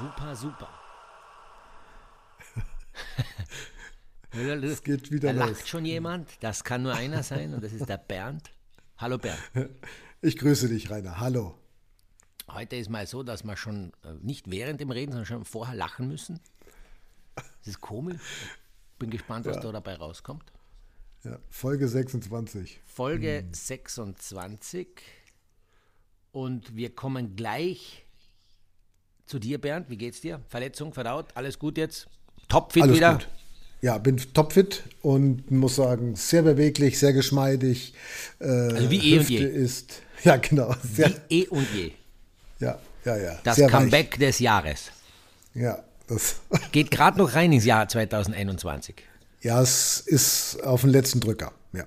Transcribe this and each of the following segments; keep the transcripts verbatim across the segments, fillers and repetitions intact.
Super, super. Es geht wieder da los. lacht schon jemand. Das kann nur einer sein und das ist der Bernd. Hallo Bernd. Ich grüße dich, Rainer. Hallo. Heute ist mal so, dass wir schon nicht während dem Reden, sondern schon vorher lachen müssen. Das ist komisch. Bin gespannt, was ja. da dabei rauskommt. Ja, Folge sechsundzwanzig. Folge hm. sechsundzwanzig. Und wir kommen gleich zu dir, Bernd. Wie geht's dir? Verletzung, verdaut? Alles gut jetzt? Topfit Alles wieder? Gut. Ja, bin topfit und muss sagen, sehr beweglich, sehr geschmeidig. Äh, also wie eh Hüfte und je. Ist, ja, genau. Sehr, wie eh und je. Ja, ja, ja. Das sehr Comeback weich. des Jahres. Ja. Das Geht gerade noch rein ins Jahr zwanzig einundzwanzig. Ja, es ist auf den letzten Drücker. Ja,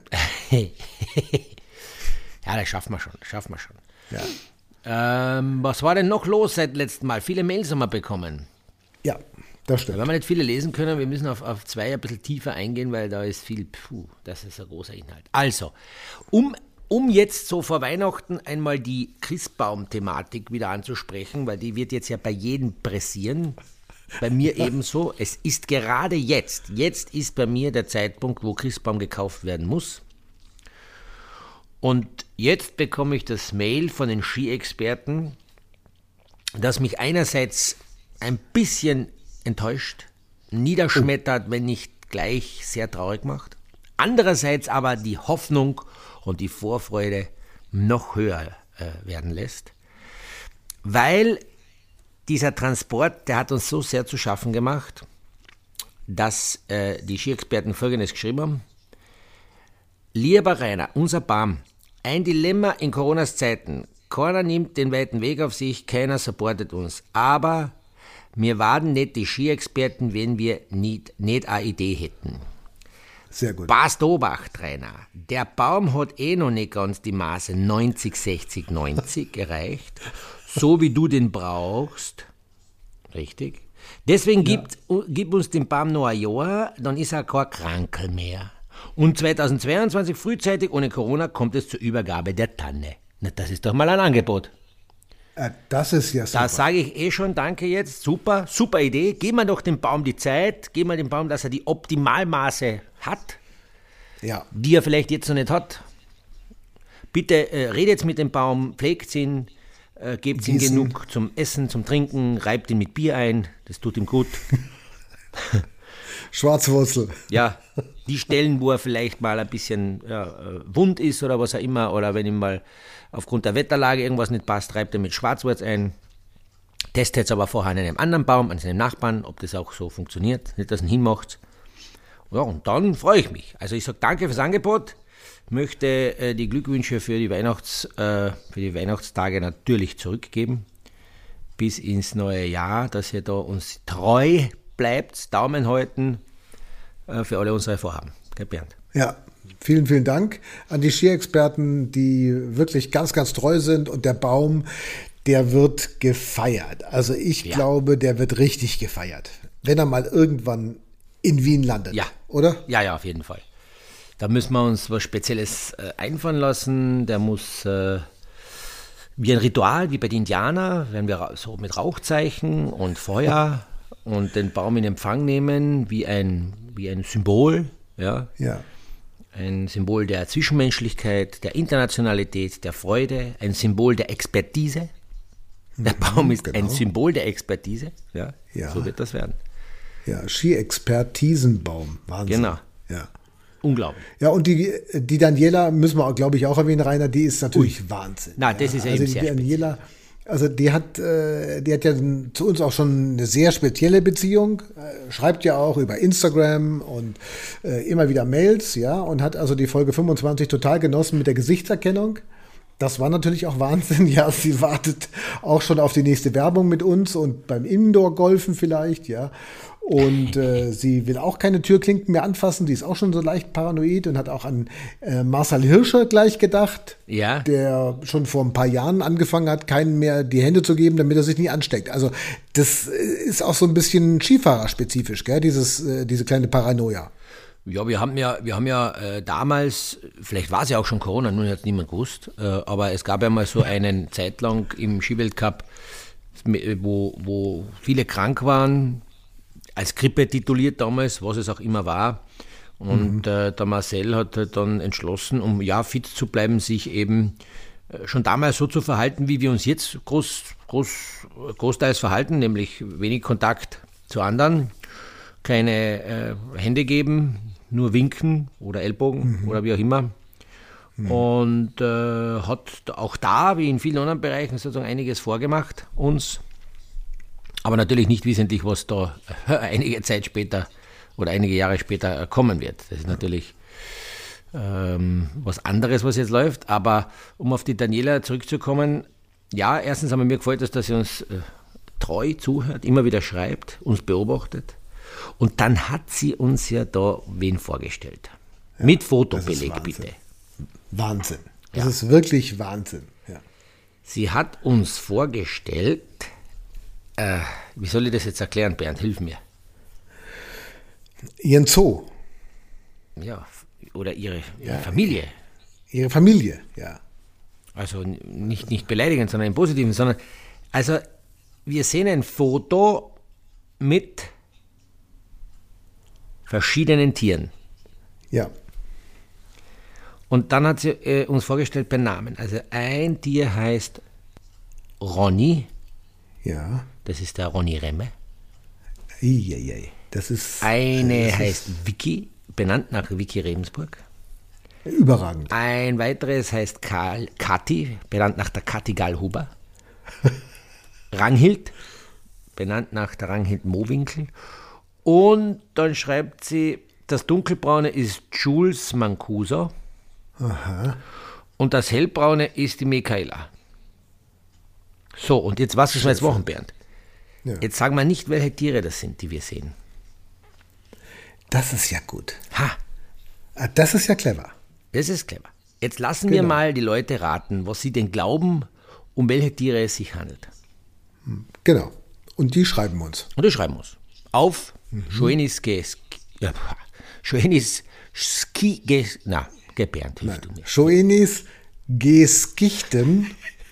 ja das schaffen wir schon. Das schaffen wir schon. Ja. Ähm, was war denn noch los seit letztem Mal? Viele Mails haben wir bekommen. Ja, das stimmt. Wenn wir nicht viele lesen können, wir müssen auf, auf zwei ein bisschen tiefer eingehen, weil da ist viel, puh, das ist ein großer Inhalt. Also, um, um jetzt so vor Weihnachten einmal die Christbaum-Thematik wieder anzusprechen, weil die wird jetzt ja bei jedem pressieren, bei mir ebenso. Es ist gerade jetzt, jetzt ist bei mir der Zeitpunkt, wo Christbaum gekauft werden muss. Und jetzt bekomme ich das Mail von den Ski-Experten, das mich einerseits ein bisschen enttäuscht, niederschmettert, wenn nicht gleich sehr traurig macht. Andererseits aber die Hoffnung und die Vorfreude noch höher äh, werden lässt, weil dieser Transport, der hat uns so sehr zu schaffen gemacht, dass äh, die Ski-Experten Folgendes geschrieben haben. Lieber Rainer, unser Baum, ein Dilemma in Coronas Zeiten. Keiner nimmt den weiten Weg auf sich, keiner supportet uns. Aber wir waren nicht die Ski-Experten, wenn wir nicht, nicht eine Idee hätten. Sehr gut. Passt Obacht, Rainer. Der Baum hat eh noch nicht ganz die Maße neunzig, sechzig, neunzig erreicht. So wie du den brauchst. Richtig. Deswegen ja. gibt, gib uns den Baum noch ein Jahr, dann ist er kein Krankel mehr. Und zweitausendzweiundzwanzig, frühzeitig, ohne Corona, kommt es zur Übergabe der Tanne. Na, das ist doch mal ein Angebot. Ja, das ist ja super. Da sage ich eh schon, danke jetzt, super, super Idee. Geben wir doch dem Baum die Zeit, geben wir dem Baum, dass er die Optimalmaße hat, ja. die er vielleicht jetzt noch nicht hat. Bitte äh, redet mit dem Baum, pflegt ihn, äh, gebt ihm genug zum Essen, zum Trinken, reibt ihn mit Bier ein, das tut ihm gut. Schwarzwurzel. Ja, die Stellen, wo er vielleicht mal ein bisschen ja, wund ist oder was auch immer, oder wenn ihm mal aufgrund der Wetterlage irgendwas nicht passt, reibt er mit Schwarzwurz ein. Testet es aber vorher an einem anderen Baum, an seinem Nachbarn, ob das auch so funktioniert, nicht, dass er ihn hinmacht. Ja, und dann freue ich mich. Also ich sage danke fürs Angebot, möchte äh, die Glückwünsche für die, Weihnachts, äh, für die Weihnachtstage natürlich zurückgeben, bis ins neue Jahr, dass ihr da uns treu bleibt, Daumen halten äh, für alle unsere Vorhaben. Gell, Bernd? Ja, vielen, vielen Dank an die Ski-Experten, die wirklich ganz, ganz treu sind. Und der Baum, der wird gefeiert. Also ich ja. glaube, der wird richtig gefeiert, wenn er mal irgendwann in Wien landet, ja. oder? Ja, ja, auf jeden Fall. Da müssen wir uns was Spezielles äh, einfallen lassen. Der muss äh, wie ein Ritual, wie bei den Indianern, werden wir so mit Rauchzeichen und Feuer und den Baum in Empfang nehmen, wie ein, wie ein Symbol, ja. Ja. Ein Symbol der Zwischenmenschlichkeit, der Internationalität, der Freude, ein Symbol der Expertise. Der Baum ist genau. ein Symbol der Expertise, ja. Ja. So wird das werden. Ja, Ski-Expertisenbaum, Wahnsinn. Genau. Ja. Unglaublich. Ja, und die, die Daniela, müssen wir, glaube ich, auch erwähnen, Rainer, die ist natürlich Ui. Wahnsinn. Na, das ja. ist ja also eben die sehr Daniela, also die hat, äh, die hat ja zu uns auch schon eine sehr spezielle Beziehung, äh, schreibt ja auch über Instagram und äh, immer wieder Mails, ja, und hat also die Folge fünfundzwanzig total genossen mit der Gesichtserkennung. Das war natürlich auch Wahnsinn. Ja, sie wartet auch schon auf die nächste Werbung mit uns und beim Indoor-Golfen vielleicht, ja. Und äh, sie will auch keine Türklinken mehr anfassen. Die ist auch schon so leicht paranoid und hat auch an äh, Marcel Hirscher gleich gedacht, ja. der schon vor ein paar Jahren angefangen hat, keinen mehr die Hände zu geben, damit er sich nicht ansteckt. Also das ist auch so ein bisschen Skifahrerspezifisch, gell? Dieses, äh, diese kleine Paranoia. Ja, wir haben ja, wir haben ja äh, damals, vielleicht war es ja auch schon Corona, nur hat es niemand gewusst, äh, aber es gab ja mal so einen Zeit lang im Skiweltcup wo, wo viele krank waren, als Grippe tituliert damals, was es auch immer war. Und mhm. äh, der Marcel hat halt dann entschlossen, um ja fit zu bleiben, sich eben äh, schon damals so zu verhalten, wie wir uns jetzt groß, groß, großteils verhalten, nämlich wenig Kontakt zu anderen, keine äh, Hände geben, nur winken oder Ellbogen mhm. oder wie auch immer. Mhm. Und äh, hat auch da, wie in vielen anderen Bereichen, sozusagen einiges vorgemacht uns. Aber natürlich nicht wissentlich, was da einige Zeit später oder einige Jahre später kommen wird. Das ist natürlich ähm, was anderes, was jetzt läuft. Aber um auf die Daniela zurückzukommen, ja, erstens haben wir mir gefreut, dass, dass sie uns äh, treu zuhört, immer wieder schreibt, uns beobachtet. Und dann hat sie uns ja da wen vorgestellt. Ja, mit Fotobeleg, bitte. Wahnsinn. Das ja. ist wirklich Wahnsinn. Ja. Sie hat uns vorgestellt, äh, wie soll ich das jetzt erklären, Bernd? Hilf mir. Ihren Zoo. Ja, oder ihre, ihre ja, Familie. Ihre Familie, ja. Also nicht, nicht beleidigend, sondern im Positiven, sondern, also wir sehen ein Foto mit verschiedenen Tieren. Ja. Und dann hat sie äh, uns vorgestellt per Namen. Also ein Tier heißt Ronny. Ja. Das ist der Ronny Remme. Eieiei. Das ist, Eine das heißt ist Vicky, benannt nach Vicky Rebensburg. Überragend. Ein weiteres heißt Karl, Kathi, benannt nach der Kathi Gallhuber. Ranghild, benannt nach der Ranghild Mowinkel. Und dann schreibt sie, das Dunkelbraune ist Jules Mancuso. Aha. Und das Hellbraune ist die Michaela. So, und jetzt, was ist wir jetzt machen, Bernd? Ja. Jetzt sagen wir nicht, welche Tiere das sind, die wir sehen. Das ist ja gut. Ha! Das ist ja clever. Das ist clever. Jetzt lassen Genau. wir mal die Leute raten, was sie denn glauben, um welche Tiere es sich handelt. Genau. Und die schreiben uns. Und die schreiben uns. Auf mhm. Schoenis Ges... Ja, Schoenis Ski... Ges, na, Bernd, hilf du mir. Schoenis Geskichten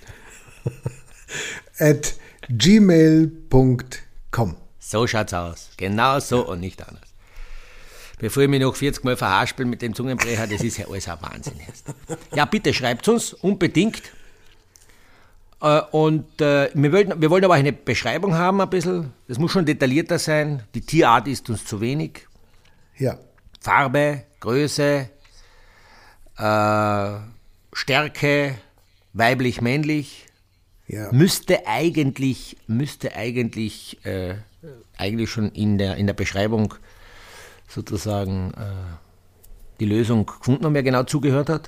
at gmail punkt com. So schaut's aus. Genau so ja. Und nicht anders. Bevor ich mich noch vierzig Mal verhaspel mit dem Zungenbrecher, das ist ja alles ein Wahnsinn. Ja, bitte schreibt uns unbedingt. Und wir wollen, wir wollen aber eine Beschreibung haben, ein bisschen. Das muss schon detaillierter sein. Die Tierart ist uns zu wenig. Ja. Farbe, Größe, äh, Stärke, weiblich, männlich. Ja. Müsste eigentlich, müsste eigentlich, äh, eigentlich schon in der, in der Beschreibung sozusagen äh, die Lösung gefunden haben, wer genau zugehört hat.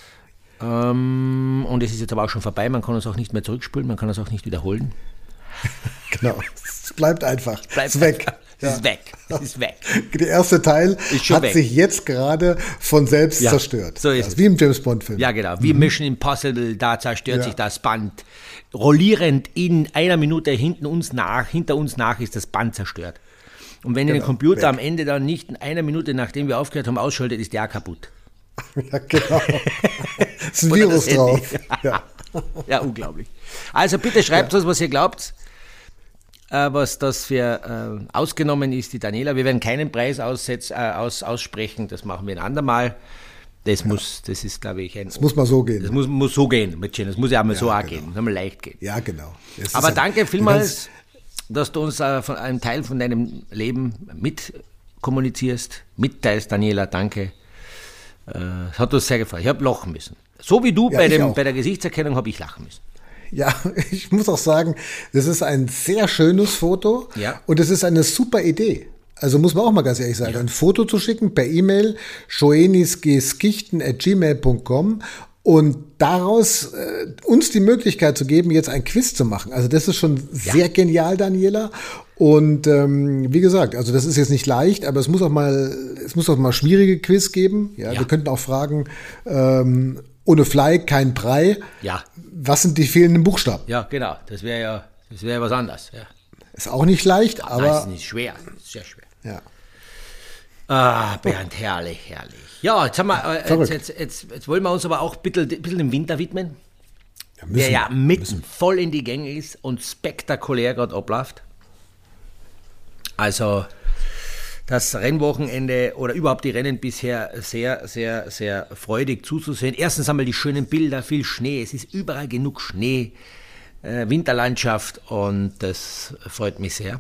Ähm, und es ist jetzt aber auch schon vorbei, man kann es auch nicht mehr zurückspulen, man kann es auch nicht wiederholen. Genau, es bleibt einfach. Es bleibt ist weg. Es ja. ist weg. Es ist weg. Der erste Teil hat weg. sich jetzt gerade von selbst ja, zerstört. So ist das es. Wie im James Bond-Film. Ja, genau. Wie mhm. Mission Impossible, da zerstört ja. sich das Band. Rollierend in einer Minute hinten uns nach, hinter uns nach ist das Band zerstört. Und wenn genau. der Computer weg. Am Ende dann nicht in einer Minute, nachdem wir aufgehört haben, ausschaltet, ist der auch kaputt. Ja, genau. ist ein Virus drauf. Ja. Ja, unglaublich. Also bitte schreibt ja. uns, was ihr glaubt, äh, was das für äh, ausgenommen ist, die Daniela. Wir werden keinen Preis aussetz, äh, aus, aussprechen, das machen wir ein andermal. Das ja. muss, das ist, glaube ich, ein... Das muss mal so gehen. Das muss, muss so gehen, Mädchen. Das muss ja auch mal ja, so auch genau. gehen, das muss mal leicht gehen. Ja, genau. Es Aber ein, danke vielmals, dass du uns äh, von einem Teil von deinem Leben mit kommunizierst, mitteilst, Daniela, danke. Es äh, hat uns sehr gefallen. Ich habe lachen müssen. So wie du ja, bei, dem, bei der Gesichtserkennung habe ich lachen müssen. Ja, ich muss auch sagen, das ist ein sehr schönes Foto ja. und es ist eine super Idee. Also muss man auch mal ganz ehrlich sagen, ja. ein Foto zu schicken per E-Mail schoenisgeskichten at gmail punkt com und daraus äh, uns die Möglichkeit zu geben, jetzt ein Quiz zu machen. Also das ist schon ja. sehr genial, Daniela. Und ähm, wie gesagt, also das ist jetzt nicht leicht, aber es muss auch mal, es muss auch mal schwierige Quiz geben. Ja, ja. Wir könnten auch fragen, ähm, ohne Fly kein Brei. Ja. Was sind die fehlenden Buchstaben? Ja, genau. Das wäre ja, das wäre was anderes. Ja. Ist auch nicht leicht, aber. Nein, ist nicht schwer. Ist sehr schwer. Ja. Ah, Bernd, herrlich, herrlich. Ja, jetzt haben wir, äh, jetzt, jetzt, jetzt, jetzt wollen wir uns aber auch ein bisschen, ein bisschen dem Winter widmen. ja, müssen, der ja mitten müssen. voll in die Gänge ist und spektakulär gerade abläuft. Also das Rennwochenende oder überhaupt die Rennen bisher sehr, sehr, sehr freudig zuzusehen. Erstens einmal die schönen Bilder, viel Schnee, es ist überall genug Schnee, äh, Winterlandschaft und das freut mich sehr.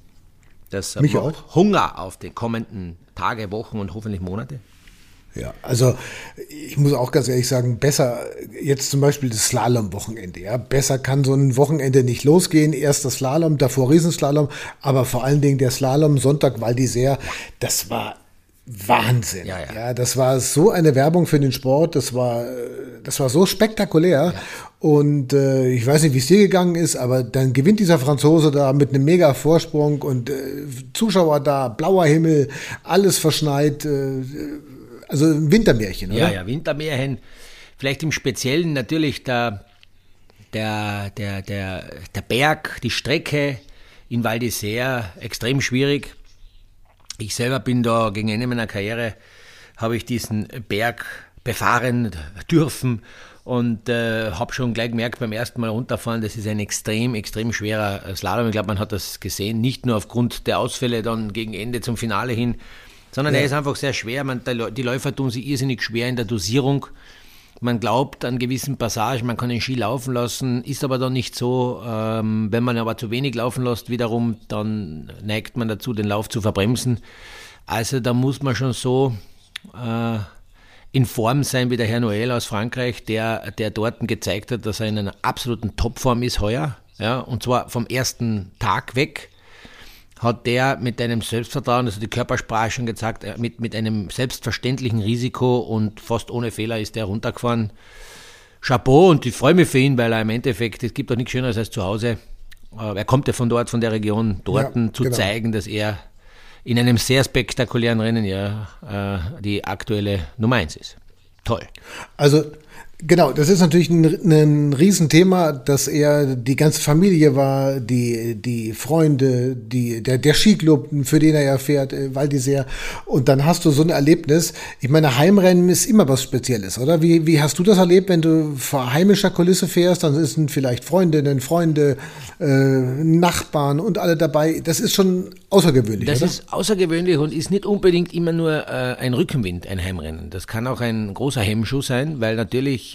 Das mich auch. Hunger auf die kommenden Tage, Wochen und hoffentlich Monate. Ja, also ich muss auch ganz ehrlich sagen, besser jetzt zum Beispiel das Slalom-Wochenende. Ja, besser kann so ein Wochenende nicht losgehen. Erst das Slalom, davor Riesenslalom, aber vor allen Dingen der Slalom Sonntag Val d'Isère, das war Wahnsinn. Ja, ja. Ja, das war so eine Werbung für den Sport. Das war, das war so spektakulär. Ja. Und äh, ich weiß nicht, wie es dir gegangen ist, aber dann gewinnt dieser Franzose da mit einem mega Vorsprung und äh, Zuschauer da, blauer Himmel, alles verschneit. Äh, Also ein Wintermärchen, oder? Ja, ja, Wintermärchen. Vielleicht im Speziellen natürlich der, der, der, der, der Berg, die Strecke in Val d'Isère, extrem schwierig. Ich selber bin da gegen Ende meiner Karriere, habe ich diesen Berg befahren dürfen und äh, habe schon gleich gemerkt beim ersten Mal runterfahren, das ist ein extrem, extrem schwerer Slalom. Ich glaube, man hat das gesehen, nicht nur aufgrund der Ausfälle dann gegen Ende zum Finale hin, sondern ja. er ist einfach sehr schwer. Man, die Läufer tun sich irrsinnig schwer in der Dosierung. Man glaubt an gewissen Passagen, man kann den Ski laufen lassen, ist aber dann nicht so. Ähm, wenn man aber zu wenig laufen lässt wiederum, dann neigt man dazu, den Lauf zu verbremsen. Also da muss man schon so äh, in Form sein wie der Herr Noël aus Frankreich, der, der dort gezeigt hat, dass er in einer absoluten Topform ist heuer. Ja, und zwar vom ersten Tag weg. Hat der mit einem Selbstvertrauen, also die Körpersprache schon gezeigt, mit, mit einem selbstverständlichen Risiko und fast ohne Fehler ist der runtergefahren. Chapeau, und ich freue mich für ihn, weil er im Endeffekt, es gibt auch nichts Schöneres als zu Hause. Er kommt ja von dort, von der Region, dort ja, zu genau. zeigen, dass er in einem sehr spektakulären Rennen ja äh, die aktuelle Nummer eins ist. Toll. Also genau, das ist natürlich ein, ein Riesenthema, dass er die ganze Familie war, die, die Freunde, die, der, der Skiclub, für den er ja fährt, Val d'Isère. Und dann hast du so ein Erlebnis. Ich meine, Heimrennen ist immer was Spezielles, oder? Wie, wie hast du das erlebt, wenn du vor heimischer Kulisse fährst? Dann sind vielleicht Freundinnen, Freunde, äh, Nachbarn und alle dabei. Das ist schon außergewöhnlich, Das oder? ist außergewöhnlich und ist nicht unbedingt immer nur äh, ein Rückenwind, ein Heimrennen. Das kann auch ein großer Hemmschuh sein, weil natürlich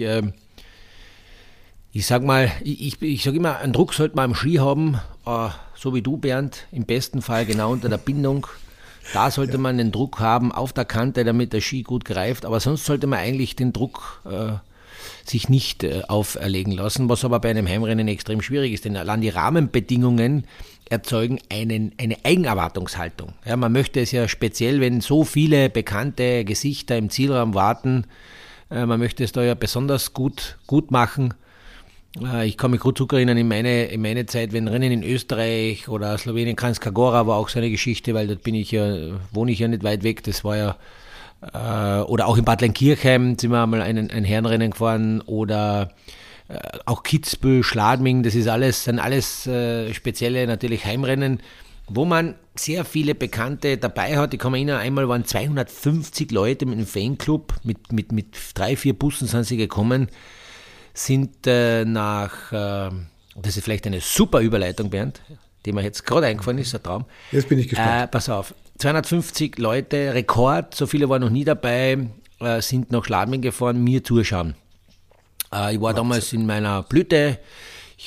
ich sag mal, ich, ich sage immer, einen Druck sollte man am Ski haben, so wie du, Bernd, im besten Fall genau unter der Bindung. Da sollte ja. man den Druck haben auf der Kante, damit der Ski gut greift, aber sonst sollte man eigentlich den Druck äh, sich nicht äh, auferlegen lassen, was aber bei einem Heimrennen extrem schwierig ist, denn allein die Rahmenbedingungen erzeugen einen, eine Eigenerwartungshaltung. Ja, man möchte es ja speziell, wenn so viele bekannte Gesichter im Zielraum warten, man möchte es da ja besonders gut, gut machen. Ich kann mich gut zurückerinnern in meine, in meine Zeit, wenn Rennen in Österreich oder Slowenien, Kranjska Gora war auch so eine Geschichte, weil dort bin ich ja, wohne ich ja nicht weit weg. Das war ja, äh, oder auch in Bad Lenkirchheim sind wir einmal ein, ein Herrenrennen gefahren oder äh, auch Kitzbühel, Schladming, das ist alles, sind alles äh, spezielle natürlich Heimrennen, wo man sehr viele Bekannte dabei hat. Ich kann mich erinnern, einmal waren zweihundertfünfzig Leute mit einem Fanclub, mit, mit, mit drei, vier Bussen sind sie gekommen, sind äh, nach, äh, das ist vielleicht eine super Überleitung, Bernd, die mir jetzt gerade eingefallen ist, ein Traum. Jetzt bin ich gespannt. Äh, pass auf, zweihundertfünfzig Leute, Rekord, so viele waren noch nie dabei, äh, sind nach Schladming gefahren, mir zuschauen. Äh, ich war Wahnsinn. Damals in meiner Blüte, ich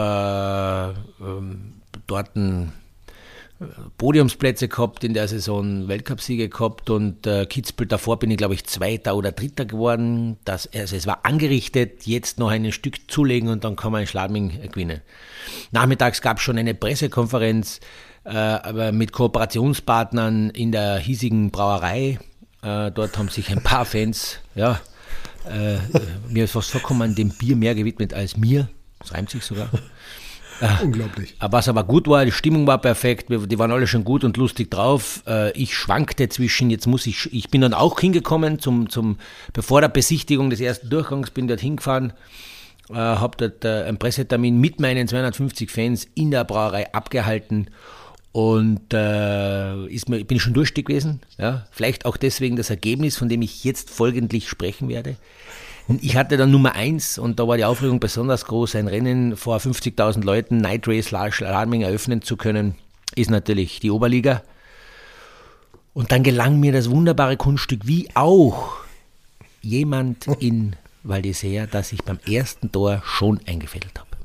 habe äh, ähm, dort ein Podiumsplätze gehabt in der Saison, Weltcupsiege gehabt und äh, Kitzbühel davor bin ich glaube ich Zweiter oder Dritter geworden. Das, also es war angerichtet, jetzt noch ein Stück zulegen und dann kann man in Schladming gewinnen. Nachmittags gab es schon eine Pressekonferenz äh, aber mit Kooperationspartnern in der hiesigen Brauerei. Äh, dort haben sich ein paar Fans, ja, äh, mir ist fast vorkommen, dem Bier mehr gewidmet als mir. Das reimt sich sogar. Unglaublich. Was aber gut war, die Stimmung war perfekt, die waren alle schon gut und lustig drauf. Ich schwankte zwischen, jetzt muss ich, ich bin dann auch hingekommen, zum, zum, bevor der Besichtigung des ersten Durchgangs, bin dort hingefahren, habe dort einen Pressetermin mit meinen zweihundertfünfzig Fans in der Brauerei abgehalten und äh, ist mir, bin ich schon durstig gewesen. Ja? Vielleicht auch deswegen das Ergebnis, von dem ich jetzt folgentlich sprechen werde. Ich hatte dann Nummer eins und da war die Aufregung besonders groß. Ein Rennen vor fünfzigtausend Leuten, Night Race Schladming eröffnen zu können, ist natürlich die Oberliga. Und dann gelang mir das wunderbare Kunststück, wie auch jemand in Val d'Isère, dass ich beim ersten Tor schon eingefädelt habe.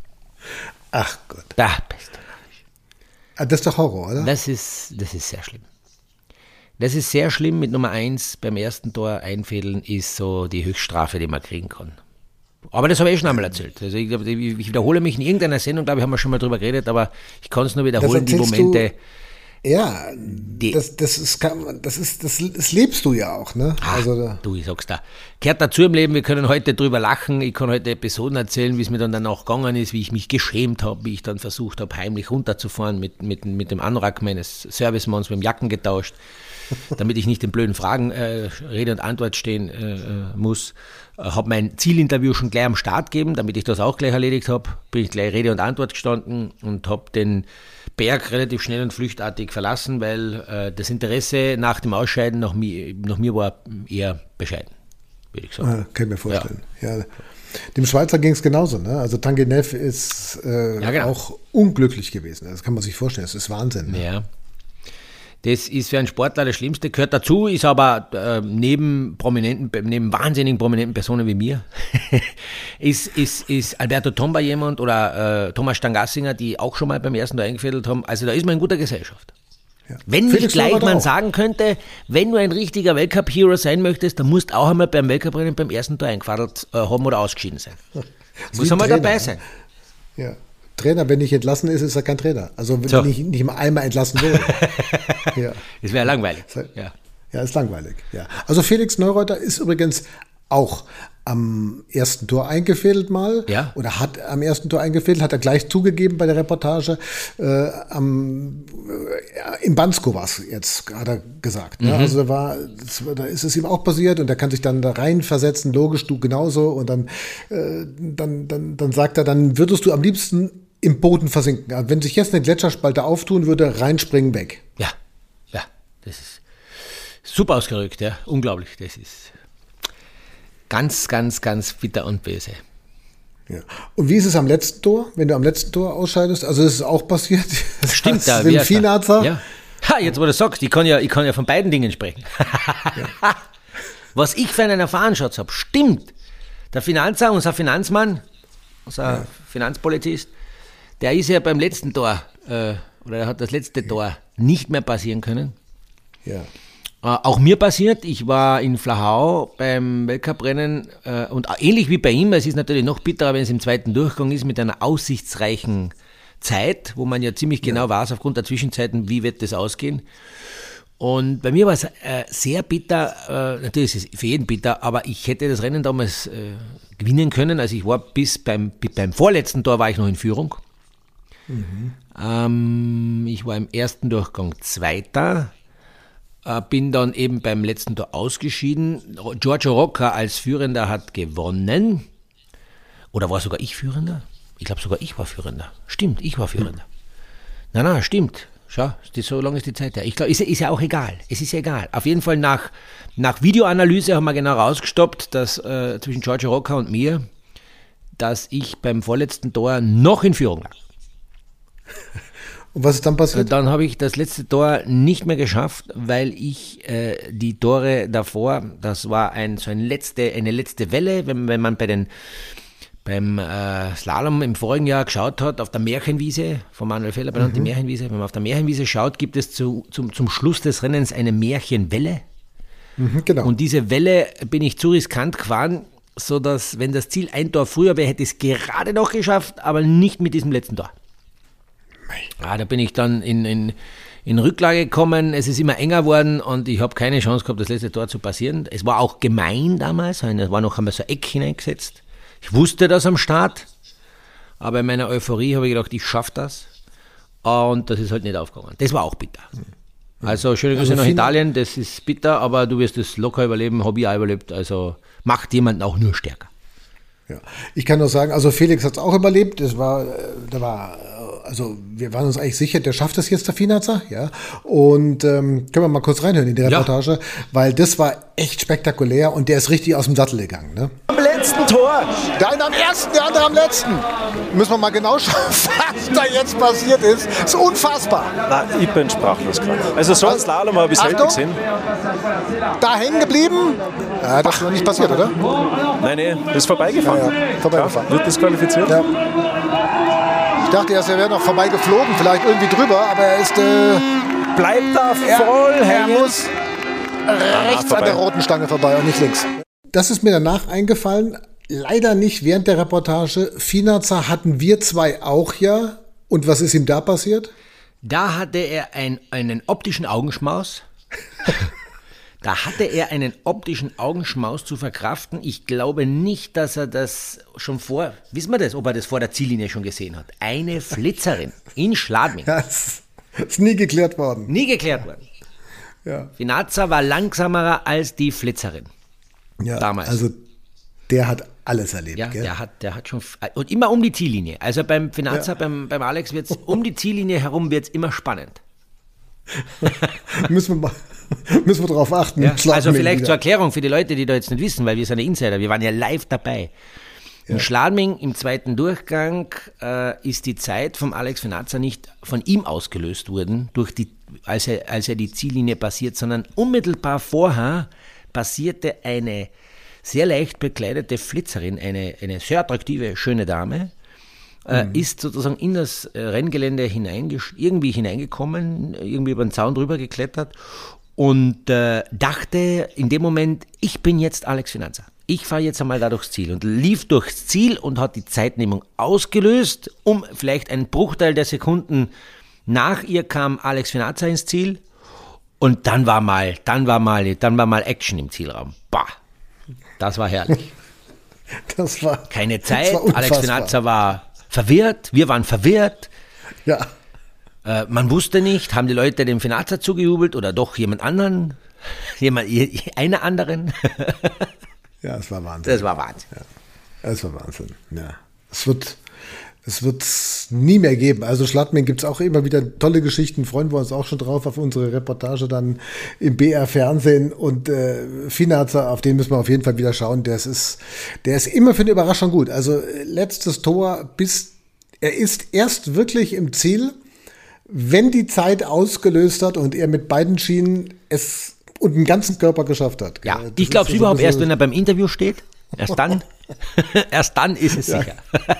Ach Gott. Da bist du. Das ist doch Horror, oder? Das ist, das ist sehr schlimm. Das ist sehr schlimm mit Nummer eins beim ersten Tor einfädeln, ist so die Höchststrafe, die man kriegen kann. Aber das habe ich eh schon einmal erzählt. Also ich, ich wiederhole mich in irgendeiner Sendung, glaube ich, haben wir schon mal drüber geredet, aber ich kann es nur wiederholen, die Momente. Du, ja, die, das, das, ist, das, ist, das, das lebst du ja auch, ne? Ah, also, du, ich sag's da. Gehört dazu im Leben, wir können heute drüber lachen, ich kann heute Episoden erzählen, wie es mir dann danach gegangen ist, wie ich mich geschämt habe, wie ich dann versucht habe, heimlich runterzufahren, mit, mit, mit dem Anorak meines Servicemanns, mit dem Jacken getauscht, damit ich nicht den blöden Fragen äh, Rede und Antwort stehen äh, muss. Äh, habe mein Zielinterview schon gleich am Start gegeben, damit ich das auch gleich erledigt habe. Bin ich gleich Rede und Antwort gestanden und habe den Berg relativ schnell und flüchtartig verlassen, weil äh, das Interesse nach dem Ausscheiden nach mir, nach mir war eher bescheiden, würde ich sagen. Ah, kann ich mir vorstellen. Ja. Ja. Dem Schweizer ging es genauso. Ne? Also Tanguy Neff ist äh, ja, genau. auch unglücklich gewesen. Das kann man sich vorstellen. Das ist Wahnsinn. Ne? Ja. Das ist für einen Sportler das Schlimmste, gehört dazu, ist aber äh, neben prominenten, neben wahnsinnigen prominenten Personen wie mir, ist, ist, ist Alberto Tomba jemand oder äh, Thomas Stangassinger, die auch schon mal beim ersten Tor eingefädelt haben. Also da ist man in guter Gesellschaft. Ja. Wenn Felix nicht gleich man auch sagen könnte, wenn du ein richtiger Weltcup-Hero sein möchtest, dann musst du auch einmal beim Weltcuprennen beim ersten Tor eingefädelt äh, haben oder ausgeschieden sein. Muss einmal dabei sein. Ja. Trainer, wenn nicht entlassen ist, ist er kein Trainer. Also wenn so. nicht, nicht mal einmal entlassen wurde. Ja. Das wäre langweilig. Ja. ja, ist langweilig. Ja. Also Felix Neureuter ist übrigens auch am ersten Tor eingefädelt mal. Ja. Oder hat am ersten Tor eingefädelt, hat er gleich zugegeben bei der Reportage. Äh, am, äh, Im Bansko war es jetzt, hat er gesagt. Mhm. Ne? Also da, war, das, da ist es ihm auch passiert und er kann sich dann da reinversetzen, logisch, du genauso. Und dann, äh, dann, dann, dann sagt er, dann würdest du am liebsten im Boden versinken. Also wenn sich jetzt eine Gletscherspalte auftun würde, reinspringen, weg. Ja, ja, das ist super ausgerückt, ja, unglaublich. Das ist ganz, ganz, ganz bitter und böse. Ja. Und wie ist es am letzten Tor, wenn du am letzten Tor ausscheidest? Also das ist auch passiert. Das Stimmt, da. Mit Finazer. Ja. Ha, jetzt wo du sagst, ich kann ja, ich kann ja von beiden Dingen sprechen. Ja. Was ich für einen Erfahrensschatz habe, stimmt. Der Finanzer, unser Finanzmann, unser ja. Finanzpolizist, der ist ja beim letzten Tor, äh, oder er hat das letzte Tor nicht mehr passieren können. Ja. Äh, auch mir passiert, ich war in Flachau beim Weltcuprennen äh, und ähnlich wie bei ihm, es ist natürlich noch bitterer, wenn es im zweiten Durchgang ist, mit einer aussichtsreichen Zeit, wo man ja ziemlich genau ja. weiß, aufgrund der Zwischenzeiten, wie wird das ausgehen. Und bei mir war es äh, sehr bitter, äh, natürlich ist es für jeden bitter, aber ich hätte das Rennen damals äh, gewinnen können. Also ich war bis beim, beim vorletzten Tor war ich noch in Führung. Mhm. Ähm, ich war im ersten Durchgang Zweiter, äh, bin dann eben beim letzten Tor ausgeschieden. Giorgio Rocca als Führender hat gewonnen. Oder war sogar ich Führender? Ich glaube sogar ich war Führender. Stimmt, ich war Führender. Mhm. Nein, nein, stimmt. Schau, so lange ist die Zeit her. Ich glaube, ist, ist ja auch egal. Es ist ja egal. Auf jeden Fall nach, nach Videoanalyse haben wir genau rausgestoppt, dass äh, zwischen Giorgio Rocca und mir, dass ich beim vorletzten Tor noch in Führung lag. Und was ist dann passiert? Dann habe ich das letzte Tor nicht mehr geschafft, weil ich äh, die Tore davor, das war ein, so ein letzte, eine letzte Welle, wenn, wenn man bei den beim äh, Slalom im vorigen Jahr geschaut hat, auf der Märchenwiese, von Manuel Feller benannt, mhm. die Märchenwiese, wenn man auf der Märchenwiese schaut, gibt es zu, zum, zum Schluss des Rennens eine Märchenwelle. Mhm, genau. Und diese Welle bin ich zu riskant gefahren, sodass, wenn das Ziel ein Tor früher wäre, hätte ich es gerade noch geschafft, aber nicht mit diesem letzten Tor. Ah, da bin ich dann in, in, in Rücklage gekommen, es ist immer enger geworden und ich habe keine Chance gehabt, das letzte Tor zu passieren. Es war auch gemein damals, es war noch einmal so ein Eck hineingesetzt. Ich wusste das am Start, aber in meiner Euphorie habe ich gedacht, ich schaffe das. Und das ist halt nicht aufgegangen. Das war auch bitter. Also schöne Grüße also nach Italien, das ist bitter, aber du wirst es locker überleben, habe ich auch überlebt. Also macht jemanden auch nur stärker. Ja, ich kann nur sagen, also Felix hat es auch überlebt. Das war, da war, also wir waren uns eigentlich sicher, der schafft das jetzt, der Finazer, ja. Und ähm, können wir mal kurz reinhören in die Reportage, ja. Weil das war echt spektakulär und der ist richtig aus dem Sattel gegangen, ne? letzten Tor. Der eine am ersten, der andere am letzten. Müssen wir mal genau schauen, was da jetzt passiert ist. Das ist unfassbar. Na, ich bin sprachlos gerade. Also so ein Slalom habe ich selten gesehen. Da hängen geblieben. Ja, das ist noch nicht passiert, oder? Nein, nein, ist vorbeigefahren. Ja, ja, vorbeigefahren. Ja, wird disqualifiziert? Ja. Ich dachte erst, er wäre noch vorbeigeflogen, vielleicht irgendwie drüber, aber er ist... Äh, Bleibt da voll er, hängen. Er muss rechts an der roten Stange vorbei und nicht links. Das ist mir danach eingefallen, leider nicht während der Reportage. Finaza hatten wir zwei auch ja. Und was ist ihm da passiert? Da hatte er ein, einen optischen Augenschmaus. Da hatte er einen optischen Augenschmaus zu verkraften. Ich glaube nicht, dass er das schon vor, wissen wir das, ob er das vor der Ziellinie schon gesehen hat. Eine Flitzerin in Schladming. Das ist nie geklärt worden. Nie geklärt worden. Ja. Finaza war langsamer als die Flitzerin. Ja, damals. Also der hat alles erlebt. Ja, gell? der hat, der hat schon, und immer um die Ziellinie. Also beim Finaza, Ja. beim, beim Alex wird's um die Ziellinie herum wird's immer spannend. müssen wir mal, müssen wir drauf achten. Ja, Schlagen also wir vielleicht wieder. zur Erklärung für die Leute, die da jetzt nicht wissen, weil wir sind ja Insider, wir waren ja live dabei. In Ja. Schladming im zweiten Durchgang äh, ist die Zeit vom Alex Finaza nicht von ihm ausgelöst worden, durch die, als, er, als er die Ziellinie passiert, sondern unmittelbar vorher passierte eine sehr leicht bekleidete Flitzerin, eine, eine sehr attraktive, schöne Dame, äh, Mhm. ist sozusagen in das äh, Renngelände hineingesch- irgendwie hineingekommen, irgendwie über den Zaun drüber geklettert und äh, dachte in dem Moment, ich bin jetzt Alex Finaza. Ich fahre jetzt einmal da durchs Ziel und lief durchs Ziel und hat die Zeitnehmung ausgelöst. Um vielleicht einen Bruchteil der Sekunden nach ihr kam Alex Finaza ins Ziel und dann war mal, dann war mal, dann war mal Action im Zielraum. Bah, das war herrlich. Das war Keine das Zeit. war Alex unfassbar. Finaza war verwirrt. Wir waren verwirrt. Ja, Äh, man wusste nicht, haben die Leute dem Finaza zugejubelt oder doch jemand anderen, jemand, einer anderen. ja, es war Wahnsinn. Das war Wahnsinn. Es war Wahnsinn. Ja, es wird es wird nie mehr geben. Also Schladming gibt es auch immer wieder tolle Geschichten. Freuen wir uns auch schon drauf auf unsere Reportage dann im B R Fernsehen. Und äh, Finaza, auf den müssen wir auf jeden Fall wieder schauen. Der ist, der ist immer für eine Überraschung gut. Also äh, letztes Tor, bis er ist erst wirklich im Ziel, wenn die Zeit ausgelöst hat und er mit beiden Schienen es und den ganzen Körper geschafft hat. Ja, Das ich glaube es ist so überhaupt ein erst, bisschen- wenn er beim Interview steht. Erst dann, erst dann ist es sicher.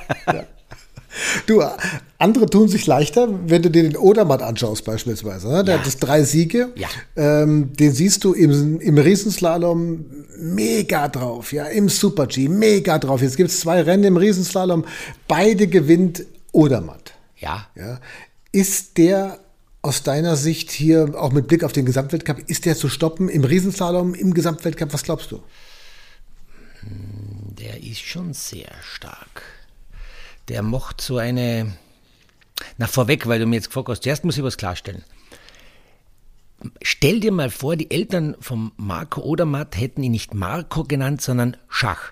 Du, andere tun sich leichter, wenn du dir den Odermatt anschaust beispielsweise. Ne? Der Ja. hat das drei Siege. Ja. Ähm, den siehst du im, im Riesenslalom mega drauf. Ja, im Super-G mega drauf. Jetzt gibt es zwei Rennen im Riesenslalom. Beide gewinnt Odermatt. Ja, Ja. Ist der aus deiner Sicht hier, auch mit Blick auf den Gesamtweltcup, ist der zu stoppen im Riesenslalom, im Gesamtweltcup? Was glaubst du? der ist schon sehr stark. Der macht so eine, na vorweg, weil du mir jetzt gefragt hast, zuerst muss ich was klarstellen. Stell dir mal vor, die Eltern von Marco Odermatt hätten ihn nicht Marco genannt, sondern Schach.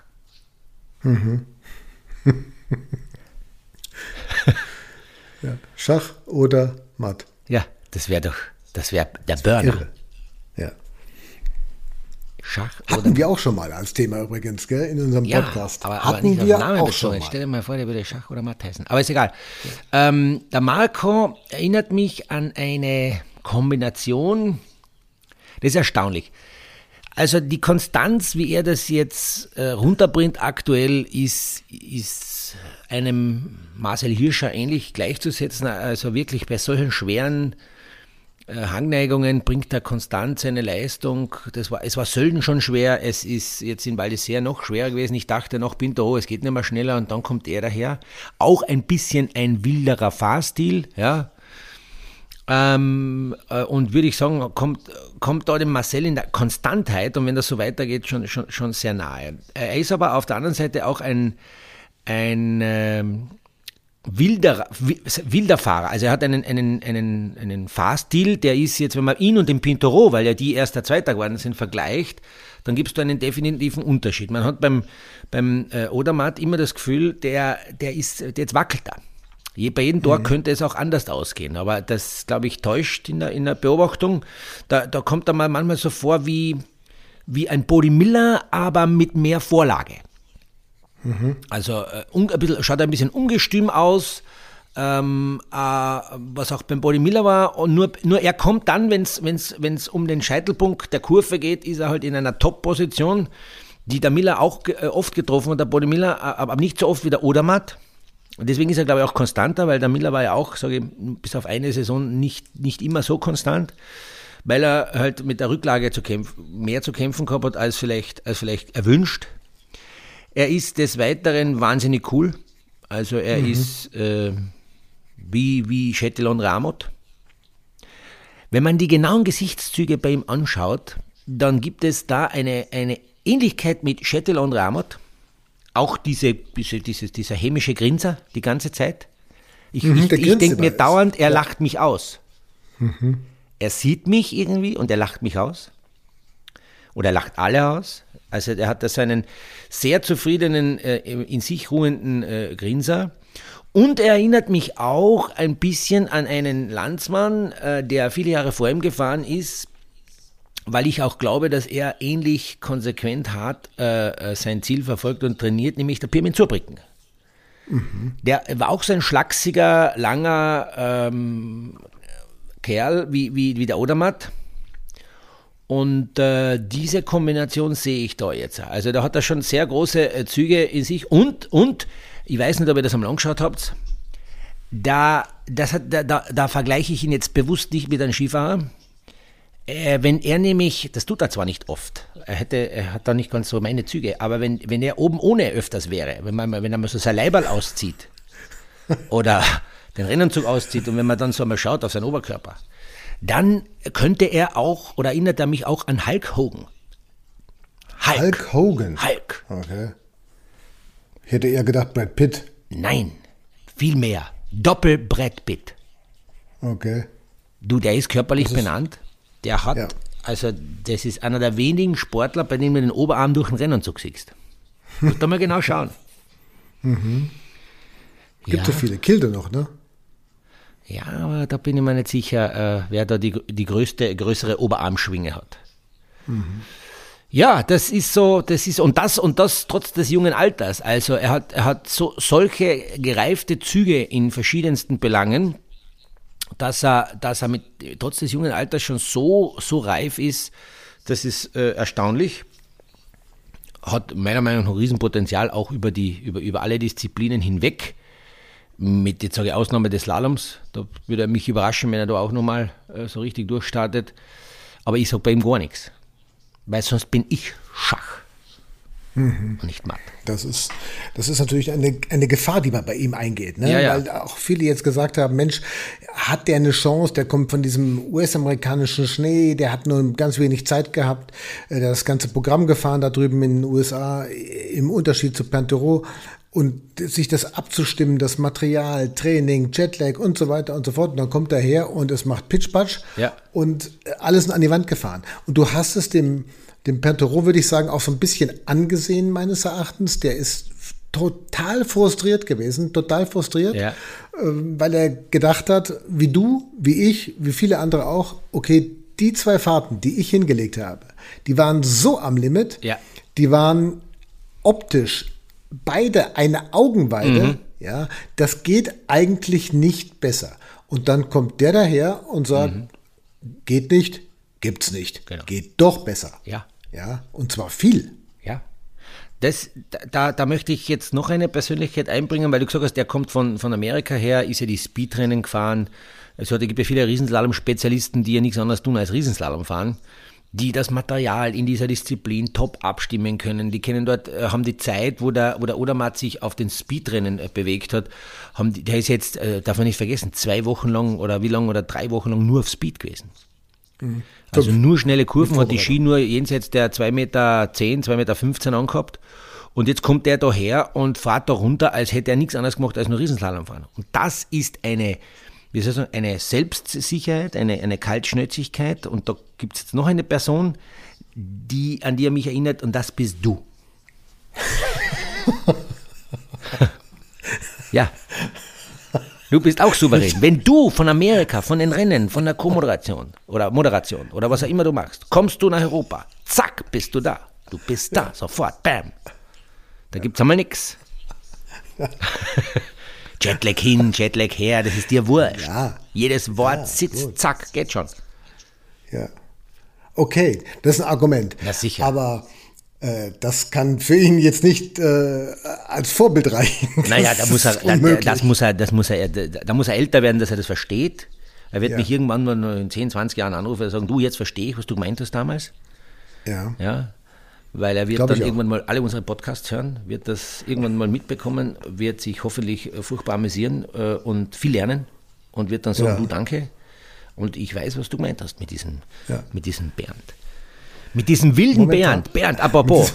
Ja. Schach oder Matt? Ja, das wäre doch, das wäre der Burner. Irre. Ja. Schach oder Hatten wir auch schon mal als Thema übrigens, gell, in unserem Ja, Podcast. aber, aber Hatten nicht auf wir den Namen auch bezogen. schon Jetzt mal. stell dir mal vor, der würde Schach oder Matt heißen. Aber ist egal. Ähm, der Marco erinnert mich an eine Kombination, das ist erstaunlich. Also die Konstanz, wie er das jetzt äh, runterbringt aktuell, ist, ist einem Marcel Hirscher ähnlich gleichzusetzen. Also wirklich bei solchen schweren äh, Hangneigungen bringt er konstant seine Leistung. Das war, es war Sölden schon schwer, es ist jetzt in Val d'Isère noch schwerer gewesen. Ich dachte noch, Pinto, oh, es geht nicht mehr schneller und dann kommt er daher. Auch ein bisschen ein wilderer Fahrstil, ja. Ähm, äh, und würde ich sagen, kommt, kommt da dem Marcel in der Konstantheit und wenn das so weitergeht, schon, schon, schon sehr nahe. Er ist aber auf der anderen Seite auch ein, ein ähm, wilder, wilder Fahrer. Also er hat einen, einen, einen, einen Fahrstil, der ist jetzt, wenn man ihn und den Pintoro, weil ja die erster, zweiter geworden sind, vergleicht, dann gibst du einen definitiven Unterschied. Man hat beim, beim äh, Odermatt immer das Gefühl, der, der ist, der jetzt wackelt da. Bei jedem Tor mhm. könnte es auch anders ausgehen, aber das, glaube ich, täuscht in der, in der Beobachtung. Da, da kommt er mal manchmal so vor wie, wie ein Bodi Miller, aber mit mehr Vorlage. Mhm. Also äh, un, ein bisschen, schaut ein bisschen ungestüm aus, ähm, äh, was auch beim Body Miller war. Und nur, nur er kommt dann, wenn es um den Scheitelpunkt der Kurve geht, ist er halt in einer Top-Position, die der Miller auch ge- oft getroffen hat, der Body Miller, aber nicht so oft wie der Odermatt. Und deswegen ist er, glaube ich, auch konstanter, weil der Miller war ja auch, sage ich, bis auf eine Saison nicht, nicht immer so konstant, weil er halt mit der Rücklage zu kämpfen, mehr zu kämpfen gehabt hat, als vielleicht, als vielleicht erwünscht. Er ist des Weiteren wahnsinnig cool. Also er mhm. ist äh, wie, wie Chettilon Ramot. Wenn man die genauen Gesichtszüge bei ihm anschaut, dann gibt es da eine, eine Ähnlichkeit mit Chettilon Ramot. Auch diese, diese, dieses, dieser hämische Grinser die ganze Zeit. Ich, mhm, ich, ich denke mir dauernd, er ja. lacht mich aus. Mhm. Er sieht mich irgendwie und er lacht mich aus. Oder er lacht alle aus. Also er hat da so einen sehr zufriedenen, äh, in sich ruhenden äh, Grinser. Und er erinnert mich auch ein bisschen an einen Landsmann, äh, der viele Jahre vor ihm gefahren ist, weil ich auch glaube, dass er ähnlich konsequent hart äh, sein Ziel verfolgt und trainiert, nämlich der Pirmin Zurbriggen. Mhm. Der war auch so ein schlachsiger, langer ähm, Kerl wie, wie, wie der Odermatt. Und äh, diese Kombination sehe ich da jetzt. Also da hat er schon sehr große äh, Züge in sich. Und, und, ich weiß nicht, ob ihr das einmal angeschaut habt, da, das hat, da, da, da vergleiche ich ihn jetzt bewusst nicht mit einem Skifahrer. Äh, wenn er nämlich, das tut er zwar nicht oft, er, hätte, er hat da nicht ganz so meine Züge, aber wenn, wenn er oben ohne öfters wäre, wenn, man, wenn er mal so sein Leiberl auszieht oder den Rennanzug auszieht und wenn man dann so mal schaut auf seinen Oberkörper, dann könnte er auch, oder erinnert er mich auch an Hulk Hogan. Hulk, Hulk Hogan? Hulk. Okay. Ich hätte eher gedacht Brad Pitt. Nein, viel mehr. Doppel Brad Pitt. Okay. Du, der ist körperlich ist, benannt. Der hat, ja. also das ist einer der wenigen Sportler, bei denen du den Oberarm durch den Rennanzug siehst. Musst da mal genau schauen. Mhm. Gibt ja so viele Kilde noch, ne? Ja, aber da bin ich mir nicht sicher, äh, wer da die, die größte, größere Oberarmschwinge hat. Mhm. Ja, das ist so, das ist, und das, und das trotz des jungen Alters. Also er hat, er hat so, solche gereifte Züge in verschiedensten Belangen, dass er, dass er mit, trotz des jungen Alters schon so, so reif ist, das ist äh, erstaunlich. Hat meiner Meinung nach ein Riesenpotenzial auch über die, über, über alle Disziplinen hinweg. Mit, jetzt sage ich Ausnahme des Slaloms, da würde er mich überraschen, wenn er da auch nochmal äh, so richtig durchstartet. Aber ich sage bei ihm gar nichts, weil sonst bin ich Schach mhm. und nicht Matt. Das ist, das ist natürlich eine, eine Gefahr, die man bei ihm eingeht, ne? Ja, ja. Weil auch viele jetzt gesagt haben, Mensch, hat der eine Chance, der kommt von diesem U S-amerikanischen Schnee, der hat nur ganz wenig Zeit gehabt, der hat das ganze Programm gefahren da drüben in den U S A, im Unterschied zu Pinturault. Und sich das abzustimmen, das Material, Training, Jetlag und so weiter und so fort. Und dann kommt er her und es macht Pitch-Patsch ja. und alles an die Wand gefahren. Und du hast es dem, dem Pinturault, würde ich sagen, auch so ein bisschen angesehen, meines Erachtens. Der ist total frustriert gewesen, total frustriert, ja. weil er gedacht hat, wie du, wie ich, wie viele andere auch, okay, die zwei Fahrten, die ich hingelegt habe, die waren so am Limit, ja. die waren optisch beide eine Augenweide, mhm. ja, das geht eigentlich nicht besser. Und dann kommt der daher und sagt, mhm. geht nicht, gibt's nicht, genau. geht doch besser. Ja. Ja, und zwar viel. Ja. Das, da, da möchte ich jetzt noch eine Persönlichkeit einbringen, weil du gesagt hast, der kommt von, von Amerika her, ist ja die Speedrennen gefahren. Also da gibt es ja viele Riesenslalom-Spezialisten, die ja nichts anderes tun als Riesenslalom fahren, die das Material in dieser Disziplin top abstimmen können. Die kennen dort, haben die Zeit, wo der, wo der Odermatt sich auf den Speedrennen bewegt hat, haben die, der ist jetzt, darf man nicht vergessen, zwei Wochen lang oder wie lang oder drei Wochen lang nur auf Speed gewesen. Mhm. Also nur schnelle Kurven, hat die Ski nur jenseits der zwei Meter zehn, zwei Meter fünfzehn angehabt. Und jetzt kommt der da her und fährt da runter, als hätte er nichts anderes gemacht als nur Riesenslalom fahren. Und das ist eine, wie soll ich sagen, eine Selbstsicherheit, eine, eine Kaltschnäuzigkeit. Und da gibt es jetzt noch eine Person, die, an die er mich erinnert, und das bist du. Ja. Du bist auch souverän. Wenn du von Amerika, von den Rennen, von der Co-Moderation oder Moderation oder was auch immer du machst, kommst du nach Europa, zack, bist du da. Du bist da, sofort, bam. Da gibt es einmal nichts. Jetlag hin, Jetlag her, das ist dir wurscht. Ja. Jedes Wort Ja, sitzt, gut. zack, geht schon. Ja. Okay, das ist ein Argument. Ja, sicher. Aber äh, das kann für ihn jetzt nicht äh, als Vorbild reichen. Naja, da Das muss er, ist da, unmöglich. das muss er, das muss er, da, da muss er älter werden, dass er das versteht. Er wird Ja. mich irgendwann mal in zehn, zwanzig Jahren anrufen und sagen, du, jetzt verstehe ich, was du gemeint hast damals. Ja. Ja, weil er wird Glaub dann ich auch. irgendwann mal alle unsere Podcasts hören, wird das irgendwann mal mitbekommen, wird sich hoffentlich äh, furchtbar amüsieren äh, und viel lernen und wird dann sagen, Ja. du, danke. Und ich weiß, was du gemeint hast mit diesem, Ja. mit diesem Bernd. Mit diesem wilden Momentan- Bernd. Bernd, apropos.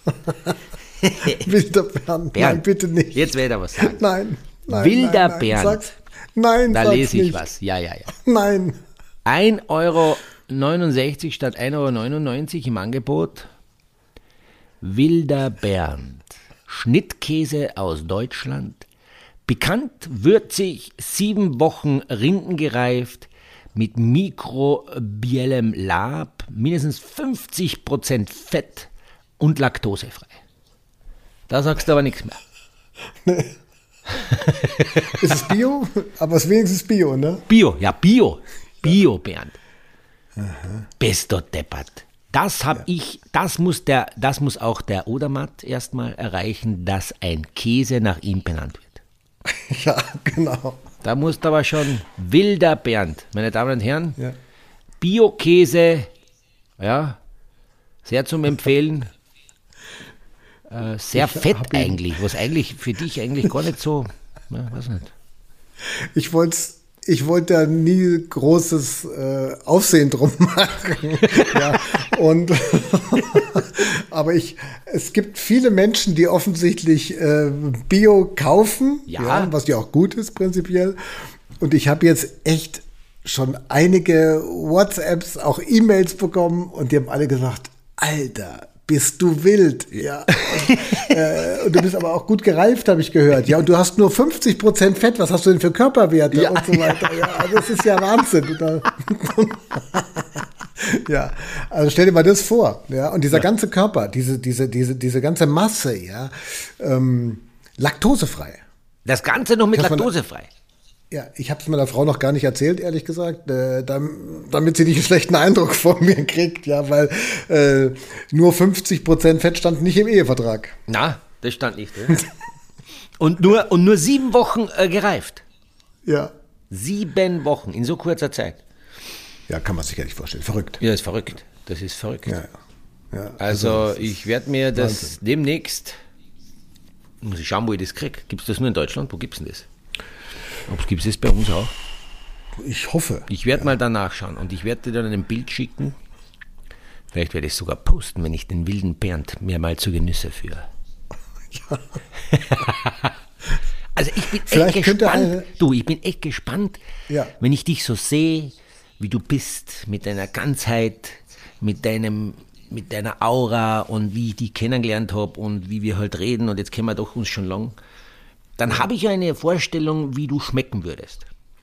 Wilder Bernd, Bernd, nein, bitte nicht. Jetzt werde er was sagen. Nein, nein. Wilder nein, nein, Bernd. Sag's. Nein, Da sag's lese ich nicht. was. Ja, ja, ja. Nein. ein Euro neunundsechzig statt ein Euro neunundneunzig im Angebot. Wilder Bernd. Schnittkäse aus Deutschland. Bekannt, würzig, sieben Wochen rindengereift, mit mikrobiellem Lab, mindestens fünfzig Prozent Fett und laktosefrei. Da sagst du aber nichts mehr. Ist es Bio? Aber es ist wenigstens Bio, ne? Bio, ja, Bio. Bio, Bernd. Bist du deppert. Das hab ich, das muss der, das muss auch der Odermatt erstmal erreichen, dass ein Käse nach ihm benannt wird. Ja, genau. Da musst du aber schon wilder Bernd, meine Damen und Herren. Ja. Bio-Käse, ja, sehr zum Empfehlen. Äh, sehr Ich fett hab ihn- eigentlich, was eigentlich für dich eigentlich gar nicht so, ja, weiß nicht. Ich wollte ich wollte da nie großes äh, Aufsehen drum machen. Ja, und aber ich, es gibt viele Menschen, die offensichtlich äh, Bio kaufen, Ja. was ja auch gut ist prinzipiell. Und ich habe jetzt echt schon einige WhatsApps, auch E-Mails bekommen und die haben alle gesagt, Alter, bist du wild, ja. Und, äh, und du bist aber auch gut gereift, habe ich gehört. Ja, und du hast nur fünfzig Prozent Fett. Was hast du denn für Körperwerte Ja, und so weiter? Ja, also das ist ja Wahnsinn. Und da- ja, also stell dir mal das vor, ja. Und dieser ganze Körper, diese, diese, diese, diese ganze Masse, ja, ähm, laktosefrei. Das Ganze noch mit Dass man- laktosefrei. Ja, ich habe es meiner Frau noch gar nicht erzählt, ehrlich gesagt, äh, dam- damit sie nicht einen schlechten Eindruck von mir kriegt, ja, weil äh, nur fünfzig Prozent Fett stand nicht im Ehevertrag. Na, das stand nicht. Ja. und, nur, und nur sieben Wochen äh, gereift. Ja. Sieben Wochen in so kurzer Zeit. Ja, kann man sich ja nicht vorstellen. Verrückt. Ja, ist verrückt. Das ist verrückt. Ja, ja. ja Also das ich werde mir das Wahnsinn. demnächst, muss ich schauen, wo ich das kriege. Gibt es das nur in Deutschland? Wo gibt es denn das? Ob es gibt es bei uns auch? Ich hoffe. Ich werde mal da nachschauen und ich werde dir dann ein Bild schicken. Vielleicht werde ich es sogar posten, wenn ich den wilden Bernd mir mal zu Genüsse führe. Ja. Also ich bin Vielleicht echt könnte gespannt. eine- Du, ich bin echt gespannt, Ja. wenn ich dich so sehe, wie du bist, mit deiner Ganzheit, mit deinem, mit deiner Aura und wie ich dich kennengelernt habe und wie wir halt reden und jetzt kennen wir doch uns schon lang. Dann habe ich eine Vorstellung, wie du schmecken würdest.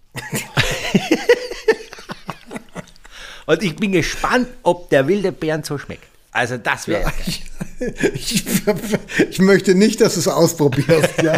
Und ich bin gespannt, ob der wilde Bernd so schmeckt. Also das wäre Ja, ich, ich, ich möchte nicht, dass du es ausprobierst. Ja.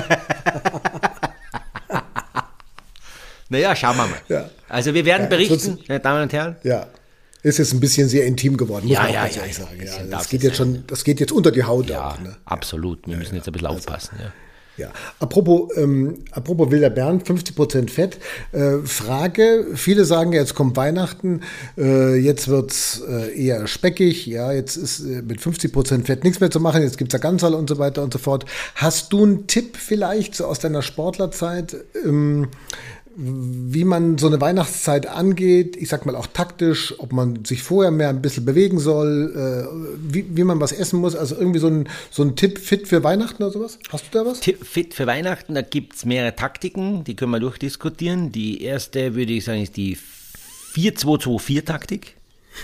Naja, schauen wir mal. Ja. Also wir werden Ja, berichten, sonst- meine Damen und Herren. Ja. Ist jetzt ein bisschen sehr intim geworden, muss Ja, man auch ja, ganz ja, ehrlich ja, sagen. ein Ja, bisschen darf das, geht es jetzt sein. schon, das geht jetzt unter die Haut Ja, auch. Ne? absolut. Wir müssen jetzt ein bisschen aufpassen. Ja. Ja. Apropos, ähm, apropos wilder Bernd, fünfzig Prozent Fett. Äh, Frage, viele sagen, jetzt kommt Weihnachten, äh, jetzt wird's äh, eher speckig, ja, jetzt ist äh, mit fünfzig Prozent Fett nichts mehr zu machen, jetzt gibt's ja Ganzerl und so weiter und so fort. Hast du einen Tipp vielleicht so aus deiner Sportlerzeit, ähm, wie man so eine Weihnachtszeit angeht, ich sag mal auch taktisch, ob man sich vorher mehr ein bisschen bewegen soll, äh, wie, wie man was essen muss, also irgendwie so ein, so ein Tipp fit für Weihnachten oder sowas? Hast du da was? Tipp Fit für Weihnachten, da gibt es mehrere Taktiken, die können wir durchdiskutieren. Die erste, würde ich sagen, ist die vier zwei zwei vier Taktik.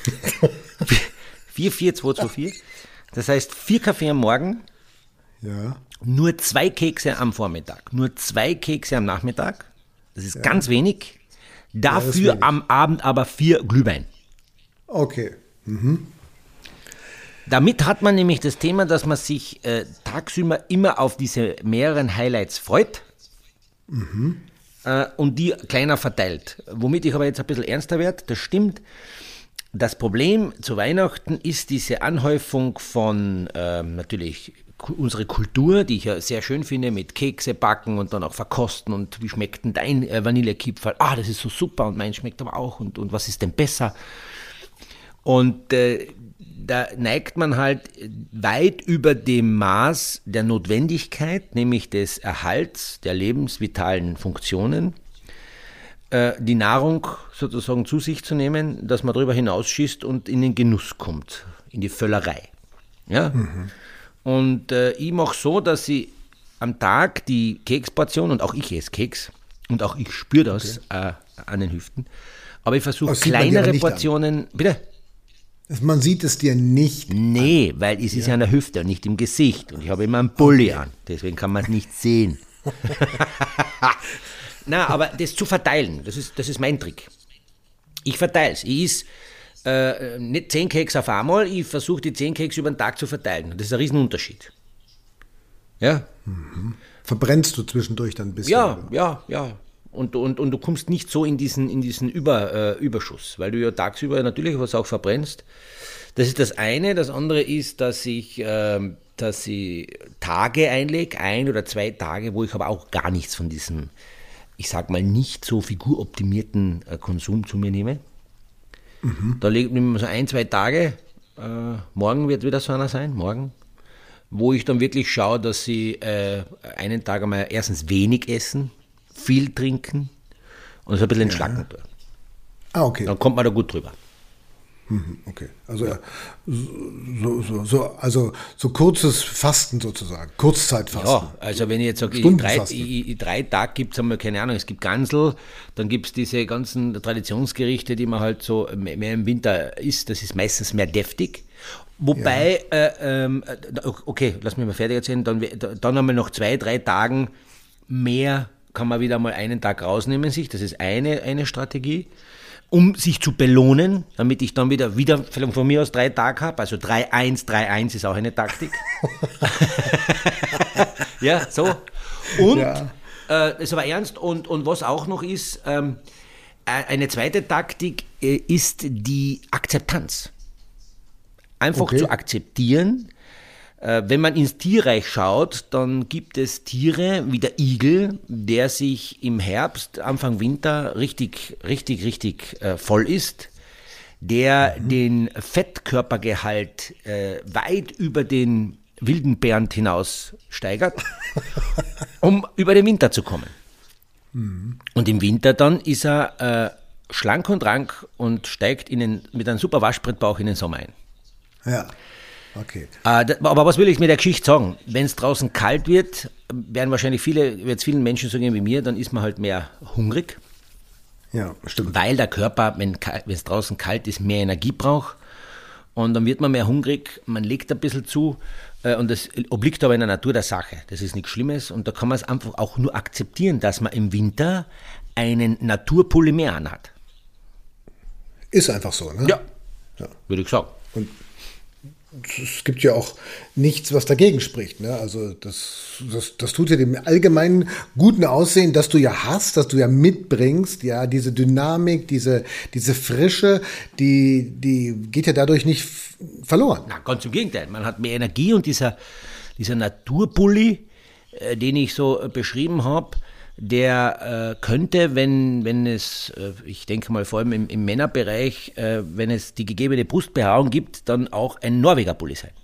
vier vier zwei zwei vier. Das heißt, vier Kaffee am Morgen, Ja. nur zwei Kekse am Vormittag, nur zwei Kekse am Nachmittag. Das ist ganz wenig. das ist Dafür wenig. am Abend aber vier Glühwein. Okay. Damit hat man nämlich das Thema, dass man sich äh, tagsüber immer auf diese mehreren Highlights freut mhm. äh, und die kleiner verteilt. Womit ich aber jetzt ein bisschen ernster werde, das stimmt. Das Problem zu Weihnachten ist diese Anhäufung von ähm, natürlich unsere Kultur, die ich ja sehr schön finde, mit Kekse backen und dann auch verkosten und wie schmeckt denn dein äh, Vanillekipferl? Ah, das ist so super und mein schmeckt aber auch und, und was ist denn besser? Und äh, da neigt man halt weit über dem Maß der Notwendigkeit, nämlich des Erhalts der lebensvitalen Funktionen, äh, die Nahrung sozusagen zu sich zu nehmen, dass man darüber hinausschießt und in den Genuss kommt, in die Völlerei. Ja? Mhm. Und äh, ich mache so, dass ich am Tag die Keksportion, und auch ich esse Keks, und auch ich spüre das okay. äh, an den Hüften, aber ich versuche kleinere Portionen, bitte? Man sieht es dir nicht Nee, an. weil es ist ja. ja an der Hüfte und nicht im Gesicht. Und ich habe immer einen Pulli okay. an. Deswegen kann man es nicht sehen. Na, aber das zu verteilen, das ist, das ist mein Trick. Ich verteile es. Ich esse äh, nicht zehn Keks auf einmal, ich versuche die zehn Keks über den Tag zu verteilen. Und das ist ein Riesenunterschied. Ja? Mhm. Verbrennst du zwischendurch dann ein bisschen? Ja, oder? ja, ja. Und, und, und du kommst nicht so in diesen, in diesen Über, äh, Überschuss, weil du ja tagsüber natürlich was auch verbrennst. Das ist das eine. Das andere ist, dass ich, äh, dass ich Tage einlege, ein oder zwei Tage, wo ich aber auch gar nichts von diesem, ich sag mal, nicht so figuroptimierten äh, Konsum zu mir nehme. Mhm. Da lege ich so ein, zwei Tage, äh, morgen wird wieder so einer sein, morgen, wo ich dann wirklich schaue, dass ich äh, einen Tag einmal erstens wenig essen, viel trinken und so ein bisschen entschlacken tun. Ah, okay. Dann kommt man da gut drüber. Okay, also ja. so, so, so, also so kurzes Fasten sozusagen, Kurzzeitfasten. Ja, also wenn ich jetzt sage, ich, drei, ich, ich, drei Tage gibt es einmal, keine Ahnung, es gibt Gansel, dann gibt es diese ganzen Traditionsgerichte, die man halt so mehr im Winter isst, das ist meistens mehr deftig. Wobei, ja. äh, ähm, okay, lass mich mal fertig erzählen, dann, dann haben wir noch zwei, drei Tagen mehr, kann man wieder mal einen Tag rausnehmen sich, das ist eine, eine Strategie, um sich zu belohnen, damit ich dann wieder, wieder von mir aus drei Tage habe, also drei eins, drei eins ist auch eine Taktik. Ja, so. Und, ja. Äh, ist aber ernst, und, und was auch noch ist, ähm, eine zweite Taktik äh, ist die Akzeptanz. Einfach okay. zu akzeptieren. Wenn man ins Tierreich schaut, dann gibt es Tiere wie der Igel, der sich im Herbst, Anfang Winter richtig, richtig, richtig äh, voll isst, der mhm. den Fettkörpergehalt äh, weit über den wilden Bären hinaus steigert, um über den Winter zu kommen. Mhm. Und im Winter dann ist er äh, schlank und rank und steigt in den, mit einem super Waschbrettbauch in den Sommer ein. Ja. Okay. Aber was will ich mit der Geschichte sagen? Wenn es draußen kalt wird, werden wahrscheinlich viele, wird es vielen Menschen so gehen wie mir, dann ist man halt mehr hungrig. Ja, stimmt. Weil der Körper, wenn es draußen kalt ist, mehr Energie braucht. Und dann wird man mehr hungrig, man legt ein bisschen zu. Und das obliegt aber in der Natur der Sache. Das ist nichts Schlimmes. Und da kann man es einfach auch nur akzeptieren, dass man im Winter einen Naturpolymer anhat. Ist einfach so, ne? Ja, ja. Würde ich sagen. Und es gibt ja auch nichts, was dagegen spricht. Ne? Also das, das, das tut ja dem allgemeinen guten Aussehen, das du ja hast, das du ja mitbringst, ja, diese Dynamik, diese, diese Frische, die, die geht ja dadurch nicht verloren. Na, ganz im Gegenteil. Man hat mehr Energie und dieser, dieser Naturpulli, äh, den ich so äh, beschrieben habe, der äh, könnte, wenn, wenn es, äh, ich denke mal vor allem im, im Männerbereich, äh, wenn es die gegebene Brustbehaarung gibt, dann auch ein Norweger-Pulli sein.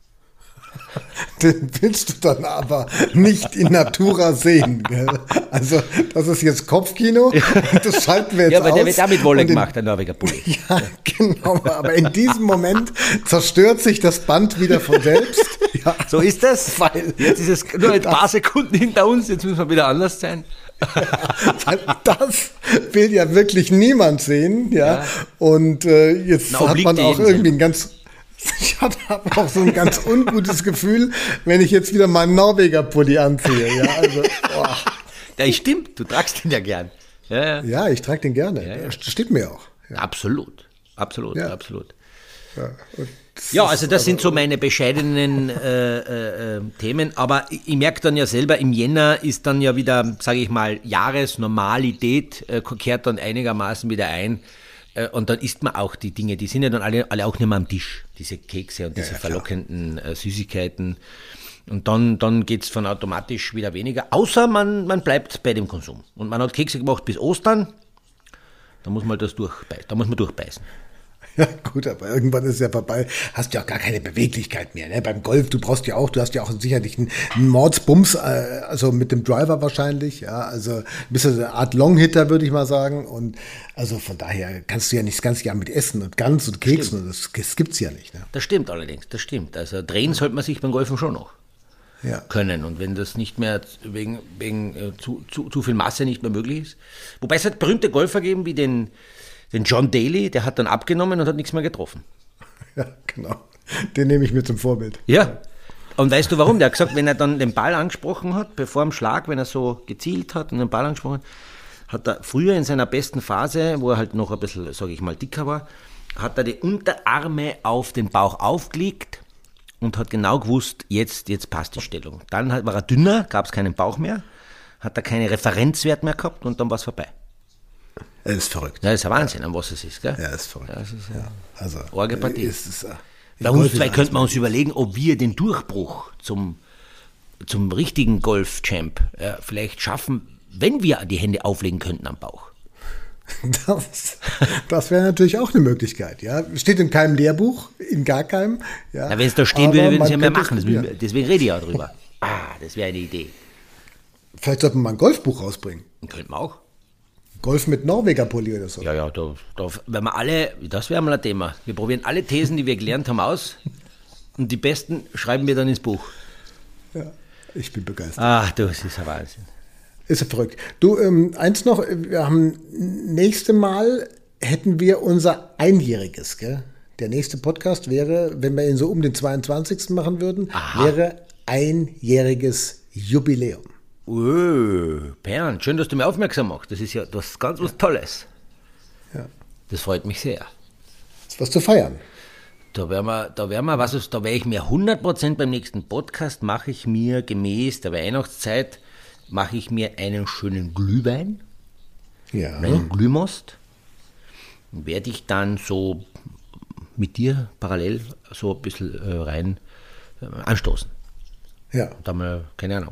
Den willst du dann aber nicht in Natura sehen. Gell? Also das ist jetzt Kopfkino und das schalten wir jetzt aus. Ja, aber der aus. wird damit Wolle gemacht, der Norweger-Pulli. Ja, genau, aber in diesem Moment zerstört sich das Band wieder von selbst. Ja, so ist das. Weil jetzt ist es nur ein paar Sekunden hinter uns, jetzt müssen wir wieder anders sein. Weil das will ja wirklich niemand sehen. Ja, ja. Und äh, jetzt Na, hat man auch irgendwie ein ganz... Ich habe auch so ein ganz ungutes Gefühl, wenn ich jetzt wieder meinen Norweger-Pulli anziehe. Ja, also, boah. Ja, stimmt, du tragst den ja gern. Ja, ja. ja ich trage den gerne. Ja, ja. Das steht mir auch. Ja. Absolut, absolut, ja. absolut. Ja, ja, also das sind so meine bescheidenen äh, äh, Themen, aber ich, ich merke dann ja selber, im Jänner ist dann ja wieder, sage ich mal, Jahresnormalität, äh, kehrt dann einigermaßen wieder ein äh, und dann isst man auch die Dinge, die sind ja dann alle, alle auch nicht mehr am Tisch, diese Kekse und diese ja, ja, verlockenden äh, Süßigkeiten und dann, dann geht es von automatisch wieder weniger, außer man, man bleibt bei dem Konsum und man hat Kekse gemacht bis Ostern, da muss man das durchbeißen, da muss man durchbeißen. Ja gut, aber irgendwann ist es ja vorbei, hast ja auch gar keine Beweglichkeit mehr. Ne? Beim Golf, du brauchst ja auch, du hast ja auch sicherlich einen, einen Mordsbums, äh, also mit dem Driver wahrscheinlich, ja, also bist du eine Art Longhitter, würde ich mal sagen. Und also von daher kannst du ja nicht das ganze Jahr mit Essen und Gans und Keksen, und das, das gibt's ja nicht. Ne? Das stimmt allerdings, das stimmt. Also drehen sollte man sich beim Golfen schon noch. Ja. Können. Und wenn das nicht mehr wegen, wegen äh, zu, zu, zu viel Masse nicht mehr möglich ist. Wobei es hat berühmte Golfer gegeben, wie den Den John Daly, der hat dann abgenommen und hat nichts mehr getroffen. Ja, genau. Den nehme ich mir zum Vorbild. Ja. Und weißt du warum? Der hat gesagt, wenn er dann den Ball angesprochen hat, bevor dem Schlag, wenn er so gezielt hat und den Ball angesprochen hat, hat er früher in seiner besten Phase, wo er halt noch ein bisschen, sage ich mal, dicker war, hat er die Unterarme auf den Bauch aufgelegt und hat genau gewusst, jetzt, jetzt passt die Stellung. Dann war er dünner, gab es keinen Bauch mehr, hat er keinen Referenzwert mehr gehabt und dann war es vorbei. Das ist verrückt. Ja, das ist ein Wahnsinn, an was es ist, gell? Ja, das ist verrückt. Ja, das ist ja, also, arge Partie. Ist, ist, äh, Bei uns zwei könnten wir uns überlegen, ob wir den Durchbruch zum, zum richtigen Golf-Champ äh, vielleicht schaffen, wenn wir die Hände auflegen könnten am Bauch. Das, das wäre natürlich auch eine Möglichkeit. Ja, steht in keinem Lehrbuch, in gar keinem. Ja. Na, wenn es da stehen würde, würden sie ja mehr machen. Das, deswegen rede ich ja drüber. Ah, das wäre eine Idee. Vielleicht sollten wir mal ein Golfbuch rausbringen. Könnten wir auch. Golf mit Norweger-Pulli oder so. Ja, ja, da, da wenn wir alle, das wäre mal ein Thema. Wir probieren alle Thesen, die wir gelernt haben, aus und die besten schreiben wir dann ins Buch. Ja, ich bin begeistert. Ach, das ist ein Wahnsinn. Ist ja verrückt. Du, ähm, eins noch, wir haben, nächste Mal hätten wir unser Einjähriges, gell? Der nächste Podcast wäre, wenn wir ihn so um den zweiundzwanzigsten machen würden, Aha. wäre einjähriges Jubiläum. Oh, Bernd, schön, dass du mir aufmerksam machst. Das ist ja das ganz was Tolles. Ja. Das freut mich sehr. Das ist was zu feiern. Da werden wir, da werden wir, was ist, da werde ich mir hundert Prozent beim nächsten Podcast, mache ich mir gemäß der Weihnachtszeit, mache ich mir einen schönen Glühwein, ja. einen Glühmost, und werde ich dann so mit dir parallel so ein bisschen äh, rein äh, anstoßen. Ja. Und dann mal, keine Ahnung.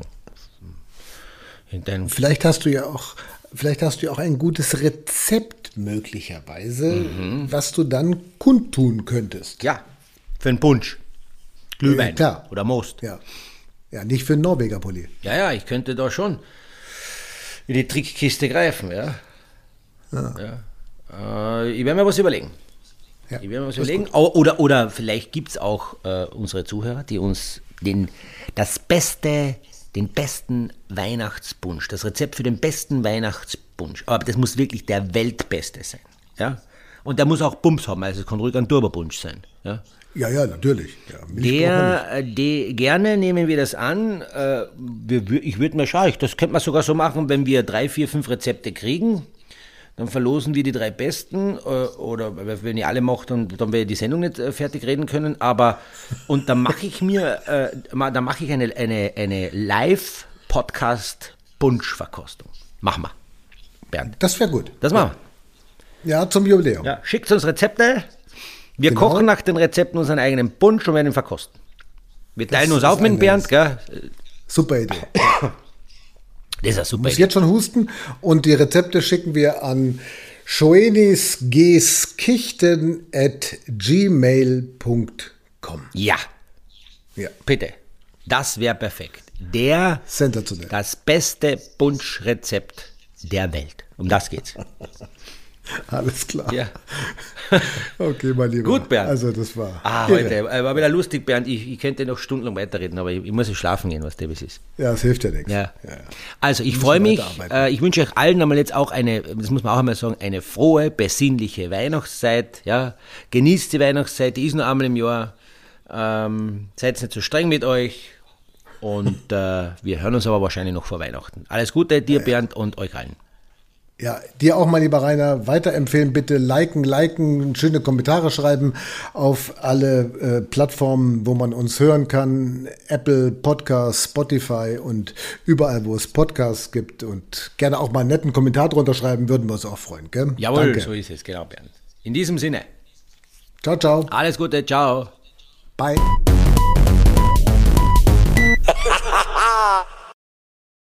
Vielleicht hast du ja auch, vielleicht hast du ja auch ein gutes Rezept möglicherweise, mhm. was du dann kundtun könntest. Ja, für einen Punsch, Glühwein ja, klar. oder Most. Ja. Ja, nicht für einen Norweger-Pulli. Ja, ja, ich könnte da schon in die Trickkiste greifen, ja. ja. ja. Äh, ich werde mir was überlegen. Ja, ich werde mir was überlegen. Oder, oder vielleicht gibt es auch äh, unsere Zuhörer, die uns den, das beste, den besten Weihnachtspunsch, das Rezept für den besten Weihnachtspunsch, aber das muss wirklich der Weltbeste sein. Ja? Und der muss auch Bums haben, also es kann ruhig ein Turbopunsch sein. Ja, ja, ja natürlich. Ja, der, die, gerne nehmen wir das an. Äh, wir, ich würde mir schauen, das könnte man sogar so machen, wenn wir drei, vier, fünf Rezepte kriegen, dann verlosen wir die drei besten, äh, oder wenn ihr alle macht, dann, dann werde ich die Sendung nicht äh, fertig reden können, aber und dann mache ich mir, äh, dann mache ich eine, eine, eine Live-Podcast-Punsch-Verkostung. Machen wir, Bernd. Das wäre gut. Das machen wir. Ja, zum Jubiläum. Ja, schickt uns Rezepte. Wir genau. kochen nach den Rezepten unseren eigenen Punsch und werden ihn verkosten. Wir teilen das uns auf mit dem Bernd, gell? Super Idee. Das ist eine super Idee. Ich muss Idee. jetzt schon husten und die Rezepte schicken wir an schoenisgeskichten at gmail punkt com. Ja. Ja. Bitte. Das wäre perfekt. Der, Sensationell. Das beste Punschrezept der Welt. Um das geht's. Alles klar. Ja. Okay, mein Lieber. Gut, Bernd. Also das war Ah, irre. heute war wieder lustig, Bernd. Ich, ich könnte noch stundenlang weiterreden, aber ich, ich muss jetzt schlafen gehen, was der was ist. Ja, das hilft ja nichts. Ja. Ja, ja. Also ich freue mich. Äh, ich wünsche euch allen einmal jetzt auch eine, das muss man auch einmal sagen, eine frohe, besinnliche Weihnachtszeit. Ja. Genießt die Weihnachtszeit, die ist nur einmal im Jahr. Ähm, seid nicht so streng mit euch. Und äh, wir hören uns aber wahrscheinlich noch vor Weihnachten. Alles Gute dir, ja, ja. Bernd, und euch allen. Ja, dir auch mal, lieber Rainer, weiterempfehlen, bitte liken, liken, schöne Kommentare schreiben auf alle äh, Plattformen, wo man uns hören kann. Apple Podcasts, Spotify und überall, wo es Podcasts gibt. Und gerne auch mal einen netten Kommentar drunter schreiben, würden wir uns auch freuen. Gell? Jawohl, Danke. So ist es, genau, Bernd. In diesem Sinne. Ciao, ciao. Alles Gute, ciao. Bye.